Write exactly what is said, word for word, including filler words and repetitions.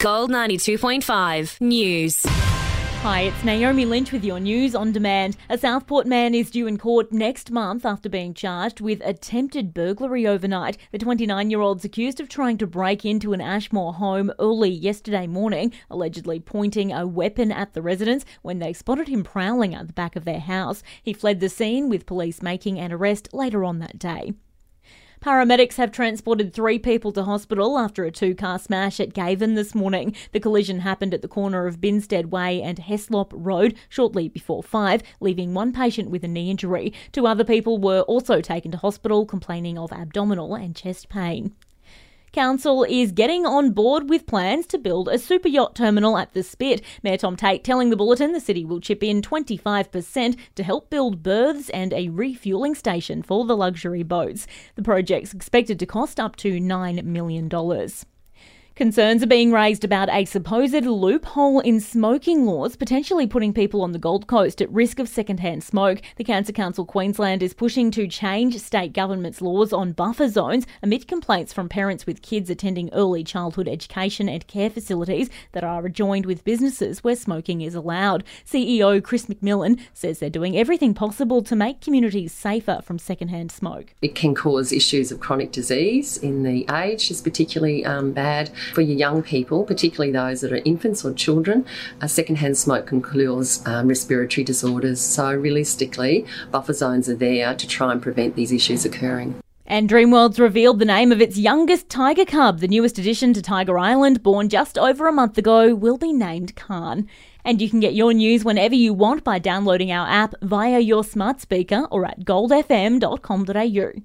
Gold ninety-two point five News. Hi, it's Naomi Lynch with your news on demand. A Southport man is due in court next month after being charged with attempted burglary overnight. The twenty-nine-year-old's accused of trying to break into an Ashmore home early yesterday morning, allegedly pointing a weapon at the residents when they spotted him prowling at the back of their house. He fled the scene, with police making an arrest later on that day. Paramedics have transported three people to hospital after a two-car smash at Gaven this morning. The collision happened at the corner of Binstead Way and Heslop Road shortly before five, leaving one patient with a knee injury. Two other people were also taken to hospital, complaining of abdominal and chest pain. Council is getting on board with plans to build a super yacht terminal at the Spit. Mayor Tom Tate telling the Bulletin the city will chip in twenty-five percent to help build berths and a refuelling station for the luxury boats. The project's expected to cost up to nine million dollars. Concerns are being raised about a supposed loophole in smoking laws, potentially putting people on the Gold Coast at risk of secondhand smoke. The Cancer Council Queensland is pushing to change state government's laws on buffer zones amid complaints from parents with kids attending early childhood education and care facilities that are adjoined with businesses where smoking is allowed. C E O Chris McMillan says they're doing everything possible to make communities safer from secondhand smoke. It can cause issues of chronic disease in the age, is particularly um, bad. For your young people, particularly those that are infants or children, uh, secondhand smoke can cause um, respiratory disorders. So realistically, buffer zones are there to try and prevent these issues occurring. And Dreamworld's revealed the name of its youngest tiger cub. The newest addition to Tiger Island, born just over a month ago, will be named Khan. And you can get your news whenever you want by downloading our app via your smart speaker or at gold f m dot com dot a u.